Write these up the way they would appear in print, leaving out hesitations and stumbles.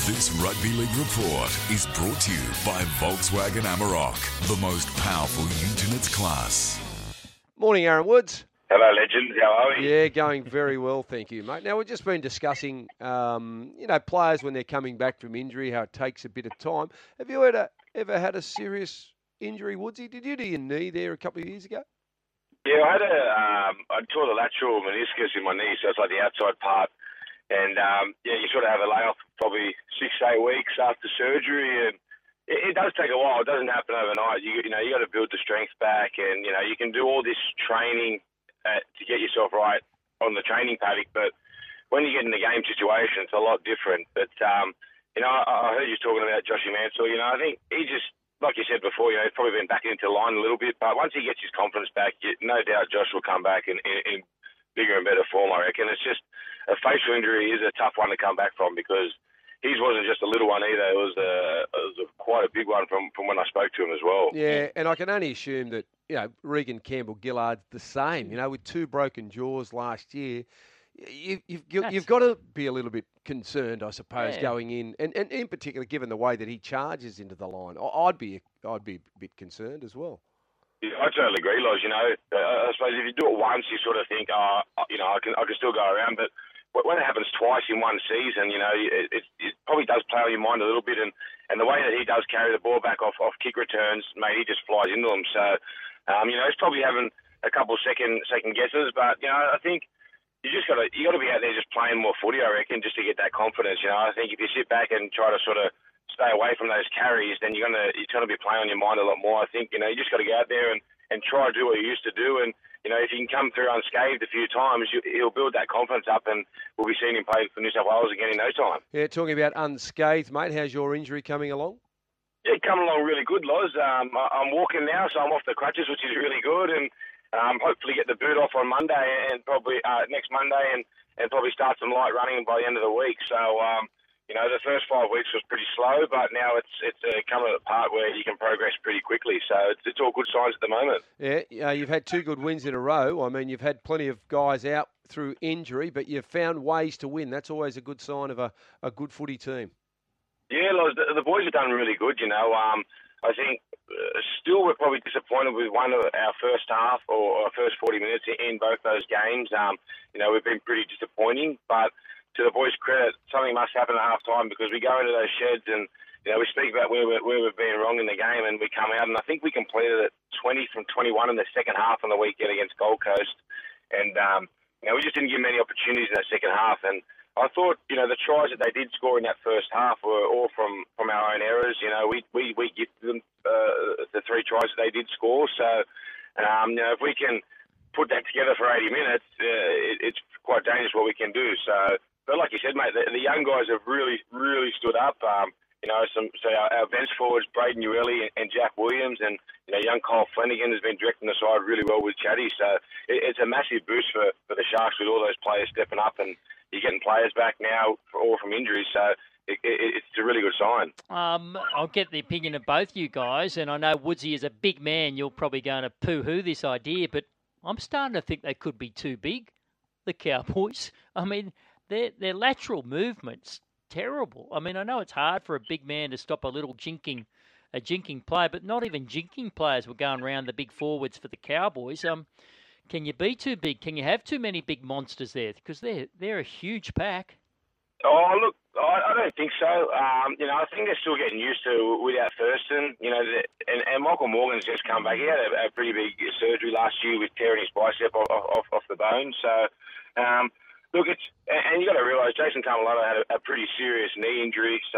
This Rugby League report is brought to you by Volkswagen Amarok, the most powerful ute in its class. Morning, Aaron Woods. Hello, legends. How are we? Yeah, going very well, thank you, mate. Now, we've just been discussing, players when they're coming back from injury, how it takes a bit of time. Have you ever had a serious injury, Woodsy? Did you do your knee there a couple of years ago? Yeah, I tore the lateral meniscus in my knee, so it's like the outside part. And, you sort of have a layoff probably 6 to 8 weeks after surgery. And it does take a while. It doesn't happen overnight. You got to build the strength back. And, you can do all this training to get yourself right on the training paddock. But when you get in the game situation, it's a lot different. But, I heard you talking about Joshy Mansell. I think he just, like you said before, he's probably been back into line a little bit. But once he gets his confidence back, no doubt Josh will come back in bigger and better form, I reckon. It's just a facial injury is a tough one to come back from because his wasn't just a little one either. It was quite a big one from when I spoke to him as well. Yeah, and I can only assume that, Regan Campbell-Gillard's the same. With 2 broken jaws last year, you've got to be a little bit concerned, I suppose, going in. And in particular, given the way that he charges into the line, I'd be a bit concerned as well. Yeah, I totally agree, Loz. I suppose if you do it once, you sort of think, I can still go around. But when it happens twice in one season, it probably does play on your mind a little bit. And the way that he does carry the ball back off kick returns, mate, he just flies into them. So, he's probably having a couple second guesses. But, I think you got to be out there just playing more footy, I reckon, just to get that confidence. I think if you sit back and try to sort of stay away from those carries, then you're gonna be playing on your mind a lot more. I think you just got to go out there and try to do what you used to do. And if you can come through unscathed a few times, he'll build that confidence up, and we'll be seeing him play for New South Wales again in no time. Yeah, talking about unscathed, mate. How's your injury coming along? Yeah, coming along really good, Loz. I'm walking now, so I'm off the crutches, which is really good, and hopefully get the boot off on Monday and probably next Monday, and probably start some light running by the end of the week. So. The first 5 weeks was pretty slow, but now it's coming to the part where you can progress pretty quickly. So it's all good signs at the moment. Yeah, you've had 2 good wins in a row. I mean, you've had plenty of guys out through injury, but you've found ways to win. That's always a good sign of a good footy team. Yeah, the boys have done really good, I think still we're probably disappointed with one of our first half or our first 40 minutes in both those games. We've been pretty disappointing, but to the boys' credit, something must happen at half time because we go into those sheds and, we speak about where we've been wrong in the game and we come out and I think we completed it 20 from 21 in the second half on the weekend against Gold Coast. And, we just didn't give them any opportunities in that second half. And I thought, the tries that they did score in that first half were all from our own errors. We gifted them the 3 tries that they did score. So, if we can put that together for 80 minutes, it's quite dangerous what we can do. So, but like you said, mate, the young guys have really, really stood up. Our bench forwards, Braden Ueli and Jack Williams, and young Kyle Flanagan has been directing the side really well with Chatty. So it's a massive boost for the Sharks with all those players stepping up, and you're getting players back now all from injuries. So it's a really good sign. I'll get the opinion of both you guys, and I know Woodsy is a big man. You're probably going to poo-hoo this idea, but I'm starting to think they could be too big, the Cowboys. I mean, their lateral movement's terrible. I mean, I know it's hard for a big man to stop a jinking player, but not even jinking players were going around the big forwards for the Cowboys. Can you be too big? Can you have too many big monsters there? Because they're a huge pack. Oh, look, I don't think so. I think they're still getting used to without Thurston. And Michael Morgan's just come back. He had a pretty big surgery last year with tearing his bicep off the bone. So, look, and you got to realise Jason Taumalolo had a pretty serious knee injury. So,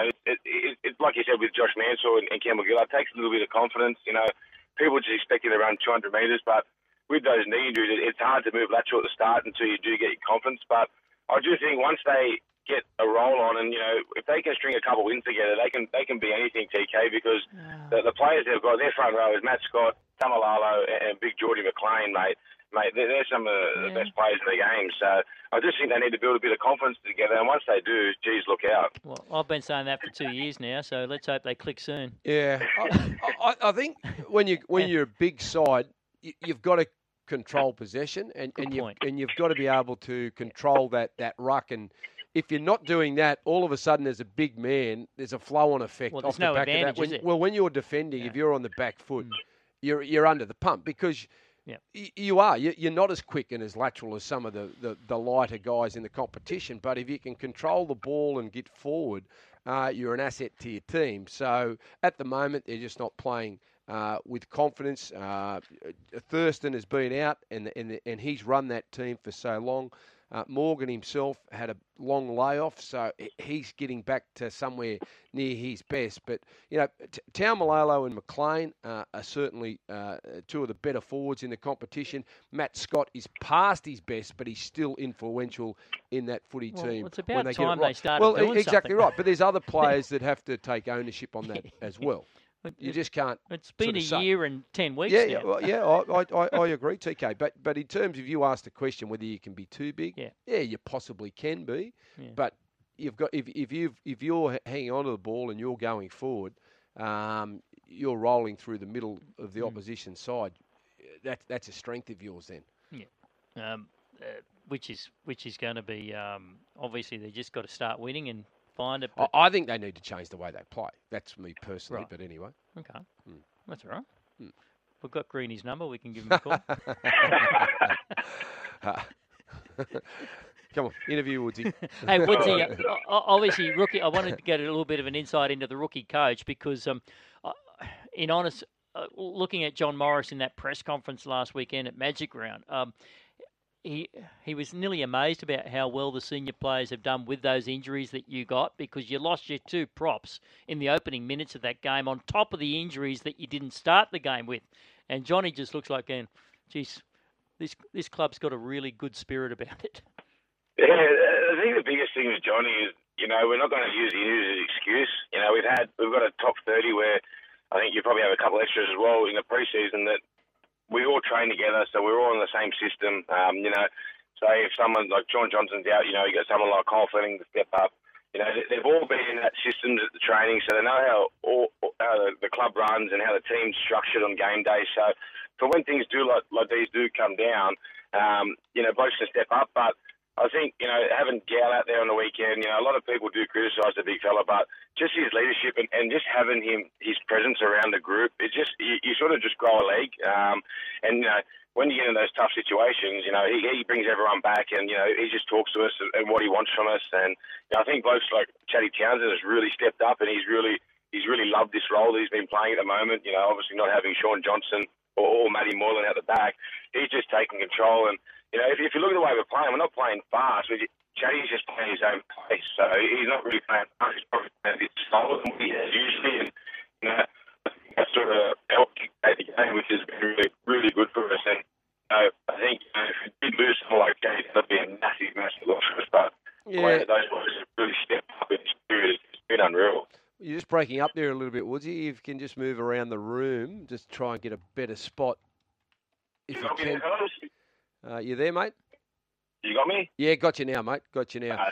it's like you said with Josh Mansell and Campbell-Gillard, it takes a little bit of confidence. People just expect you to run 200 metres, but with those knee injuries, it's hard to move lateral at the start until you do get your confidence. But I do think once they get a roll on, and if they can string a couple wins together, they can be anything, TK, because the players they've got, their front row is Matt Scott, Taumalolo, and Big Geordie McLean, mate. They're some of the best players in the game. So I just think they need to build a bit of confidence together. And once they do, geez, look out. Well, I've been saying that for 2 years now, so let's hope they click soon. Yeah, I think when you're a big side, you've got to control possession, and you've got to be able to control that ruck and if you're not doing that, all of a sudden as a big man, there's a flow-on effect Well, off there's the no back of that. advantage, is it? Well, when you're defending, if you're on the back foot, you're under the pump because you are. You're not as quick and as lateral as some of the lighter guys in the competition. But if you can control the ball and get forward, you're an asset to your team. So at the moment, they're just not playing with confidence. Thurston has been out, and he's run that team for so long. Morgan himself had a long layoff, so he's getting back to somewhere near his best. But, Taumalolo and McLean are certainly two of the better forwards in the competition. Matt Scott is past his best, but he's still influential in that footy team. It's about when they time get it right. they started doing exactly something. right. But there's other players that have to take ownership on that as well. You just can't. It's been a year and 10 weeks now. I agree, TK. But in terms of you asked the question whether you can be too big, you possibly can be. Yeah. But you've got if you're hanging onto the ball and you're going forward, you're rolling through the middle of the opposition side. That's a strength of yours then. Yeah. Which is going to be obviously they just got to start winning and find it. I think they need to change the way they play. That's me personally, Right. but anyway. Okay. That's all right. We've got Greeny's number. We can give him a call. Come on, interview Woodsy. Hey, Woodsy, obviously, rookie. I wanted to get a little bit of an insight into the rookie coach because, in honest, looking at John Morris in that press conference last weekend at Magic Round, he was nearly amazed about how well the senior players have done with those injuries that you got because you lost your two props in the opening minutes of that game on top of the injuries that you didn't start the game with. And Johnny just looks like, geez, this club's got a really good spirit about it. Yeah, I think the biggest thing with Johnny is, we're not going to use the injuries as an excuse. We've got a top 30 where I think you probably have a couple extras as well in the preseason that we all train together, so we're all in the same system. Say if someone like Sean Johnson's out, you got someone like Cole Fleming to step up. They've all been in that system at the training, so they know how the club runs and how the team's structured on game day. So for when things do like these do come down, blokes can step up. But I think, having Gal out there on the weekend, a lot of people do criticise the big fella, but just his leadership and just having his presence around the group, it just, you sort of just grow a leg. When you get in those tough situations, he brings everyone back and, he just talks to us and what he wants from us. And I think blokes like Chatty Townsend has really stepped up and he's really loved this role that he's been playing at the moment. Obviously not having Sean Johnson or Matty Moylan out the back, he's just taking control. And, if you look at the way we're playing, we're not playing fast. Chatty's just playing his own pace, so he's not really playing fast. He's probably playing a bit slower than he has usually, and that sort of helped dictate the game, which has been really, really good for us. And I think if we did lose someone like Chatty, that'd be a massive, massive loss for us. But the way that those boys have really stepped up in this period, it's been unreal. You're just breaking up there a little bit, Woodsy. If you can just move around the room, just try and get a better spot. If you can. You there, mate? You got me? Yeah, got you now, mate. Got you now.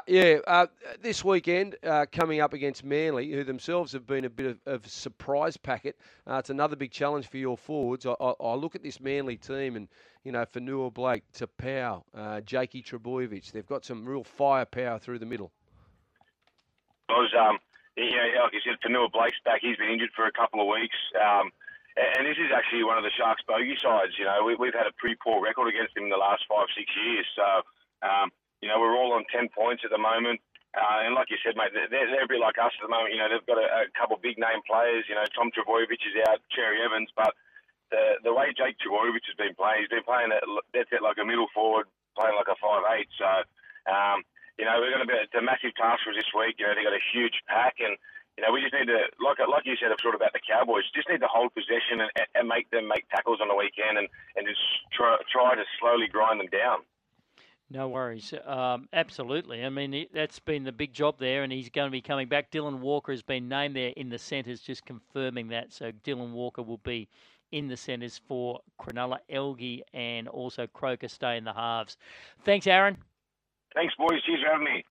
This weekend, coming up against Manly, who themselves have been a bit of a surprise packet. It's another big challenge for your forwards. I look at this Manly team and, Fanua Blake, Tapau, Jakey Trebojevic, they've got some real firepower through the middle. Like you said, Fanua Blake's back. He's been injured for a couple of weeks. And this is actually one of the Sharks' bogey sides. We've had a pretty poor record against them in the last 5-6 years. So, we're all on 10 points at the moment. And like you said, mate, they're a bit like us at the moment. They've got a couple of big-name players. Tom Trebojevic is out, Cherry Evans. But the way Jake Trebojevic has been playing, he's been playing like a middle forward, playing like a 5'8". So, we're going to it's a massive task for us this week. They've got a huge pack and, we just need to, like you said, sort of about the Cowboys, just need to hold possession and make them make tackles on the weekend and just try to slowly grind them down. No worries. Absolutely. I mean, that's been the big job there, and he's going to be coming back. Dylan Walker has been named there in the centres, just confirming that. So Dylan Walker will be in the centres for Cronulla, Elgie, and also Croker stay in the halves. Thanks, Aaron. Thanks, boys. Cheers for having me.